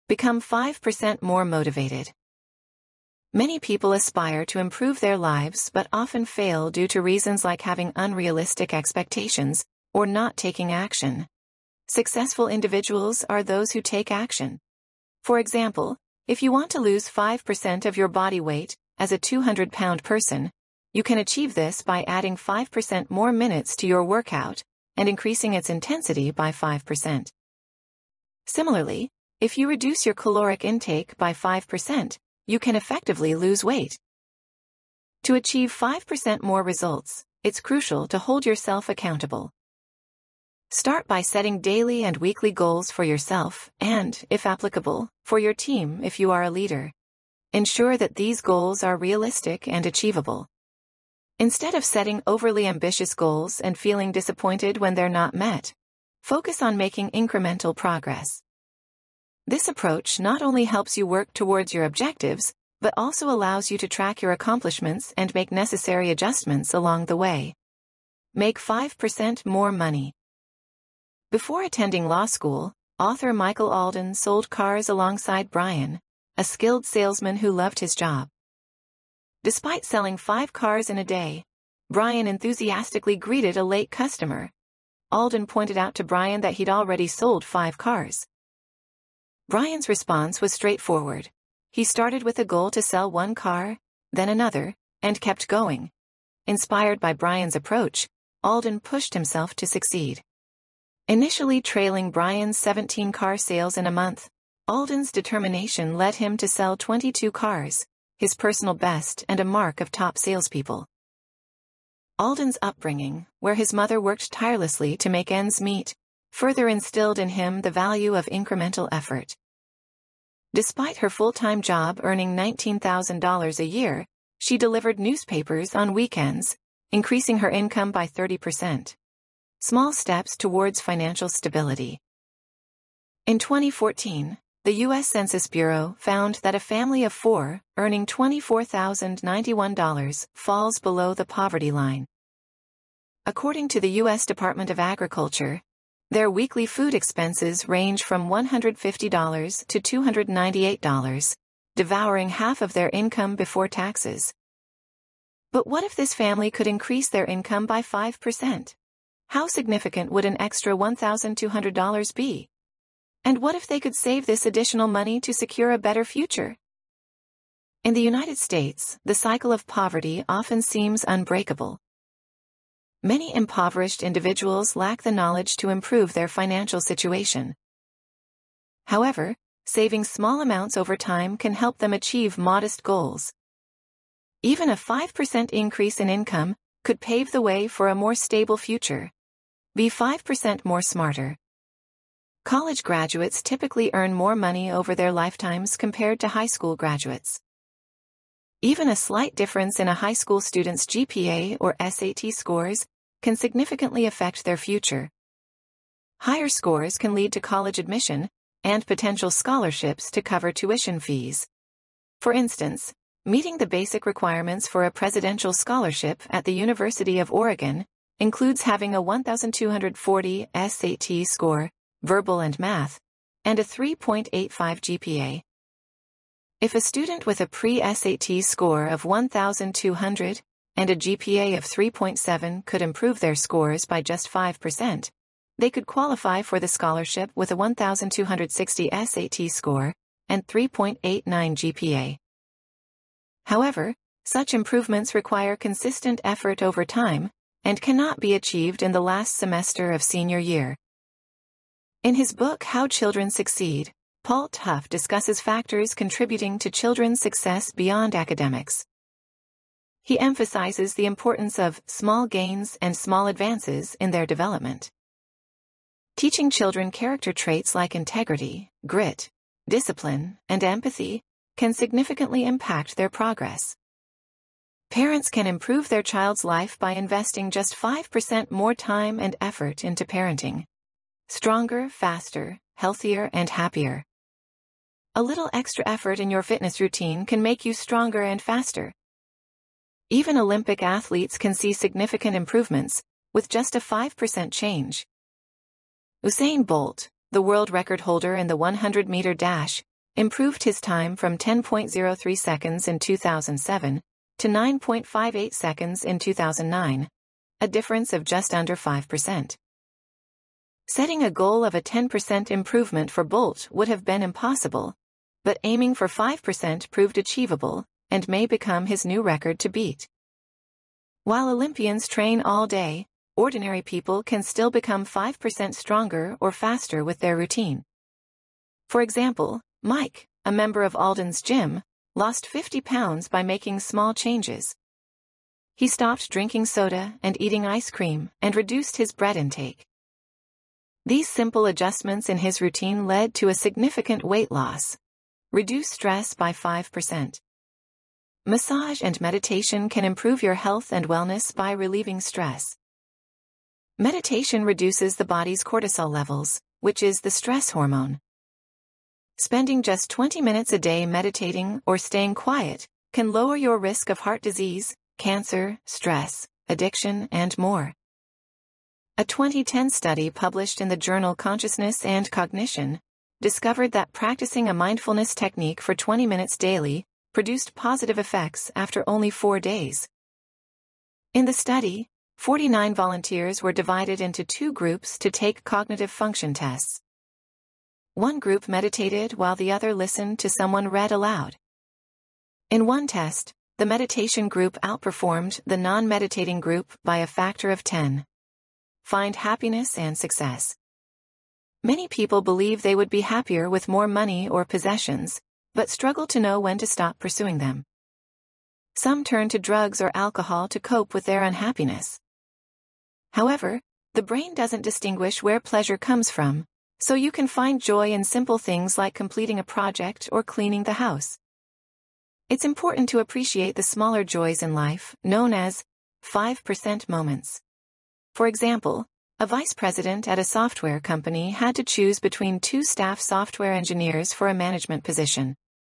Become 5% more motivated. Many people aspire to improve their lives but often fail due to reasons like having unrealistic expectations or not taking action. Successful individuals are those who take action. For example, if you want to lose 5% of your body weight as a 200-pound person, you can achieve this by adding 5% more minutes to your workout and increasing its intensity by 5%. Similarly, if you reduce your caloric intake by 5%, you can effectively lose weight. To achieve 5% more results, it's crucial to hold yourself accountable. Start by setting daily and weekly goals for yourself and, if applicable, for your team if you are a leader. Ensure that these goals are realistic and achievable. Instead of setting overly ambitious goals and feeling disappointed when they're not met, focus on making incremental progress. This approach not only helps you work towards your objectives, but also allows you to track your accomplishments and make necessary adjustments along the way. Make 5% more money. Before attending law school, author Michael Alden sold cars alongside Brian, a skilled salesman who loved his job. Despite selling 5 cars in a day, Brian enthusiastically greeted a late customer. Alden pointed out to Brian that he'd already sold 5 cars. Brian's response was straightforward. He started with a goal to sell 1 car, then another, and kept going. Inspired by Brian's approach, Alden pushed himself to succeed. Initially trailing Brian's 17 car sales in a month, Alden's determination led him to sell 22 cars, his personal best and a mark of top salespeople. Alden's upbringing, where his mother worked tirelessly to make ends meet, further instilled in him the value of incremental effort. Despite her full-time job earning $19,000 a year, she delivered newspapers on weekends, increasing her income by 30%. Small steps towards financial stability. In 2014, the U.S. Census Bureau found that a family of 4, earning $24,091, falls below the poverty line. According to the U.S. Department of Agriculture, their weekly food expenses range from $150 to $298, devouring half of their income before taxes. But what if this family could increase their income by 5%? How significant would an extra $1,200 be? And what if they could save this additional money to secure a better future? In the United States, the cycle of poverty often seems unbreakable. Many impoverished individuals lack the knowledge to improve their financial situation. However, saving small amounts over time can help them achieve modest goals. Even a 5% increase in income could pave the way for a more stable future. Be 5% more smarter. College graduates typically earn more money over their lifetimes compared to high school graduates. Even a slight difference in a high school student's GPA or SAT scores can significantly affect their future. Higher scores can lead to college admission and potential scholarships to cover tuition fees. For instance, meeting the basic requirements for a presidential scholarship at the University of Oregon includes having a 1,240 SAT score, verbal and math, and a 3.85 GPA. If a student with a pre-SAT score of 1,200 and a GPA of 3.7 could improve their scores by just 5%, they could qualify for the scholarship with a 1,260 SAT score and 3.89 GPA. However, such improvements require consistent effort over time and cannot be achieved in the last semester of senior year. In his book How Children Succeed, Paul Tough discusses factors contributing to children's success beyond academics. He emphasizes the importance of small gains and small advances in their development. Teaching children character traits like integrity, grit, discipline, and empathy can significantly impact their progress. Parents can improve their child's life by investing just 5% more time and effort into parenting. Stronger, faster, healthier, and happier. A little extra effort in your fitness routine can make you stronger and faster. Even Olympic athletes can see significant improvements with just a 5% change. Usain Bolt, the world record holder in the 100-meter dash, improved his time from 10.03 seconds in 2007 to 9.58 seconds in 2009, a difference of just under 5%. Setting a goal of a 10% improvement for Bolt would have been impossible, but aiming for 5% proved achievable and may become his new record to beat. While Olympians train all day, ordinary people can still become 5% stronger or faster with their routine. For example, Mike, a member of Alden's gym, lost 50 pounds by making small changes. He stopped drinking soda and eating ice cream and reduced his bread intake. These simple adjustments in his routine led to a significant weight loss. Reduce stress by 5%. Massage and meditation can improve your health and wellness by relieving stress. Meditation reduces the body's cortisol levels, which is the stress hormone. Spending just 20 minutes a day meditating or staying quiet can lower your risk of heart disease, cancer, stress, addiction, and more. A 2010 study published in the journal Consciousness and Cognition discovered that practicing a mindfulness technique for 20 minutes daily produced positive effects after only 4 days. In the study, 49 volunteers were divided into 2 groups to take cognitive function tests. One group meditated while the other listened to someone read aloud. In one test, the meditation group outperformed the non-meditating group by a factor of 10. Find happiness and success. Many people believe they would be happier with more money or possessions, but struggle to know when to stop pursuing them. Some turn to drugs or alcohol to cope with their unhappiness. However, the brain doesn't distinguish where pleasure comes from, so you can find joy in simple things like completing a project or cleaning the house. It's important to appreciate the smaller joys in life, known as 5% moments. For example, a vice president at a software company had to choose between 2 staff software engineers for a management position.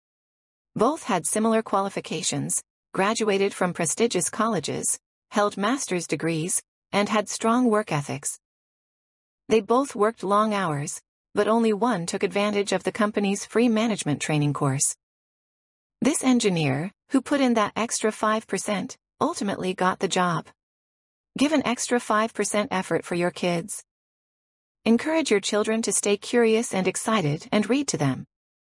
Both had similar qualifications, graduated from prestigious colleges, held master's degrees, and had strong work ethics. They both worked long hours, but only one took advantage of the company's free management training course. This engineer, who put in that extra 5%, ultimately got the job. Give an extra 5% effort for your kids. Encourage your children to stay curious and excited and read to them.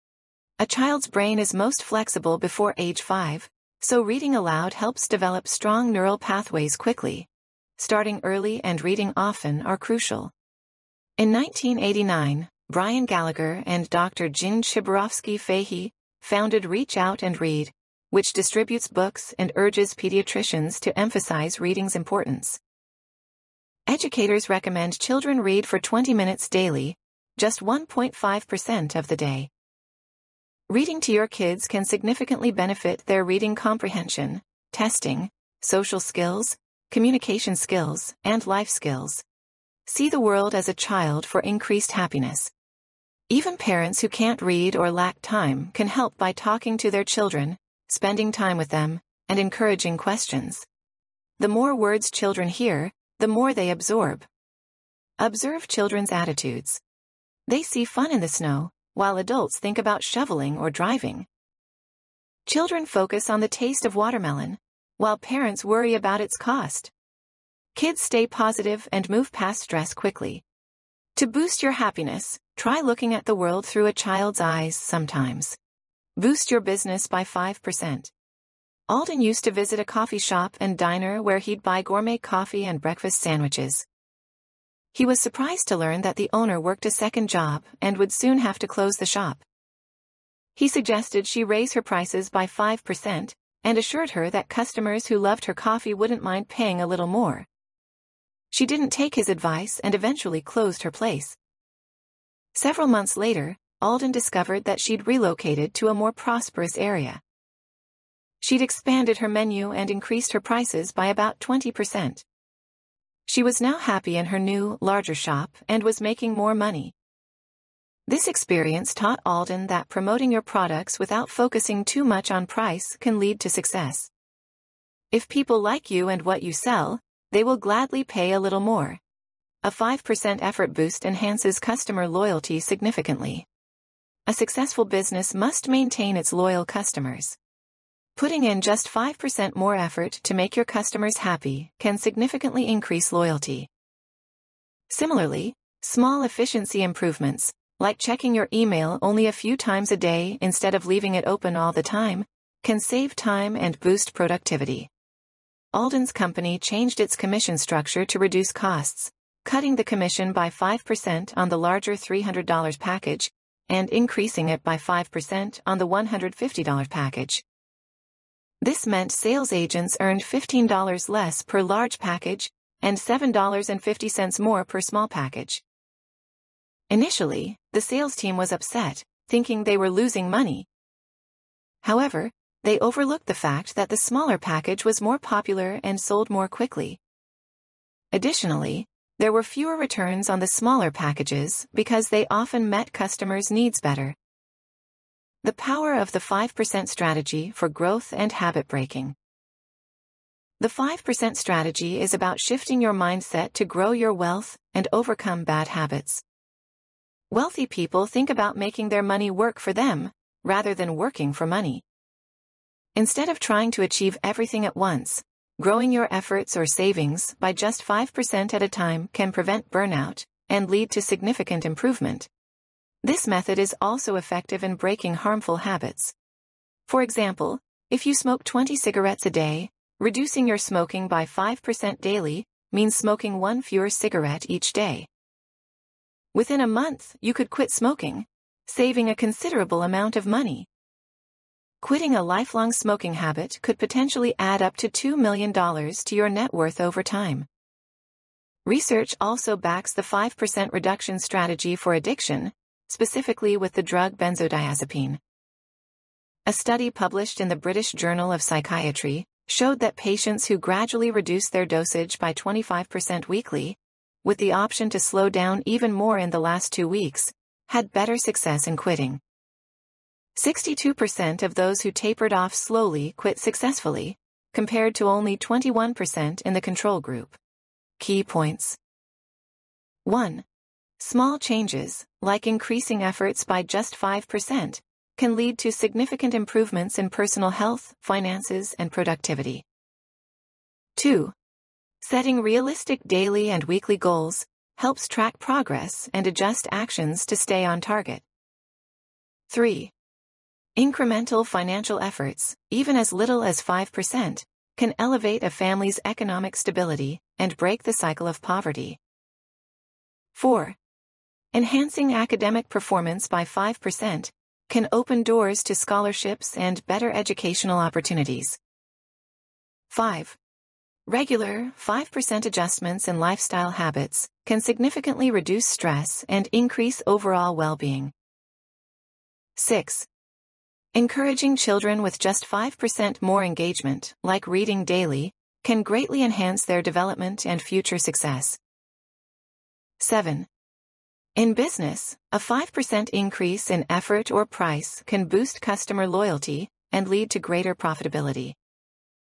A child's brain is most flexible before age 5, so reading aloud helps develop strong neural pathways quickly. Starting early and reading often are crucial. In 1989, Brian Gallagher and Dr. Jean Shibarovsky-Fahey founded Reach Out and Read, which distributes books and urges pediatricians to emphasize reading's importance. Educators recommend children read for 20 minutes daily, just 1.5% of the day. Reading to your kids can significantly benefit their reading comprehension, testing, social skills, communication skills, and life skills. See the world as a child for increased happiness. Even parents who can't read or lack time can help by talking to their children, spending time with them, and encouraging questions. The more words children hear, the more they absorb. Observe children's attitudes. They see fun in the snow, while adults think about shoveling or driving. Children focus on the taste of watermelon, while parents worry about its cost. Kids stay positive and move past stress quickly. To boost your happiness, try looking at the world through a child's eyes sometimes. Boost your business by 5%. Alden used to visit a coffee shop and diner where he'd buy gourmet coffee and breakfast sandwiches. He was surprised to learn that the owner worked a second job and would soon have to close the shop. He suggested she raise her prices by 5% and assured her that customers who loved her coffee wouldn't mind paying a little more. She didn't take his advice and eventually closed her place. Several months later, Alden discovered that she'd relocated to a more prosperous area. She'd expanded her menu and increased her prices by about 20%. She was now happy in her new, larger shop and was making more money. This experience taught Alden that promoting your products without focusing too much on price can lead to success. If people like you and what you sell, they will gladly pay a little more. A 5% effort boost enhances customer loyalty significantly. a successful business must maintain its loyal customers. Putting in just 5% more effort to make your customers happy can significantly increase loyalty. Similarly, small efficiency improvements, like checking your email only a few times a day instead of leaving it open all the time, can save time and boost productivity. Alden's company changed its commission structure to reduce costs, cutting the commission by 5% on the larger $300 package and increasing it by 5% on the $150 package. This meant sales agents earned $15 less per large package and $7.50 more per small package. Initially, the sales team was upset, thinking they were losing money. However, they overlooked the fact that the smaller package was more popular and sold more quickly. Additionally, there were fewer returns on the smaller packages because they often met customers' needs better. The power of the 5% strategy for growth and habit breaking. The 5% strategy is about shifting your mindset to grow your wealth and overcome bad habits. Wealthy people think about making their money work for them, rather than working for money. Instead of trying to achieve everything at once, growing your efforts or savings by just 5% at a time can prevent burnout and lead to significant improvement. This method is also effective in breaking harmful habits. For example, if you smoke 20 cigarettes a day, reducing your smoking by 5% daily means smoking one fewer cigarette each day. Within a month, you could quit smoking, saving a considerable amount of money. Quitting a lifelong smoking habit could potentially add up to $2 million to your net worth over time. Research also backs the 5% reduction strategy for addiction, specifically with the drug benzodiazepine. A study published in the British Journal of Psychiatry showed that patients who gradually reduced their dosage by 25% weekly, with the option to slow down even more in the last 2 weeks, had better success in quitting. 62% of those who tapered off slowly quit successfully, compared to only 21% in the control group. Key points. 1. Small changes, like increasing efforts by just 5%, can lead to significant improvements in personal health, finances, and productivity. 2. Setting realistic daily and weekly goals helps track progress and adjust actions to stay on target. 3. Incremental financial efforts, even as little as 5%, can elevate a family's economic stability and break the cycle of poverty. 4. Enhancing academic performance by 5% can open doors to scholarships and better educational opportunities. 5. Regular 5% adjustments in lifestyle habits can significantly reduce stress and increase overall well-being. 6. Encouraging children with just 5% more engagement, like reading daily, can greatly enhance their development and future success. 7. In business, a 5% increase in effort or price can boost customer loyalty and lead to greater profitability.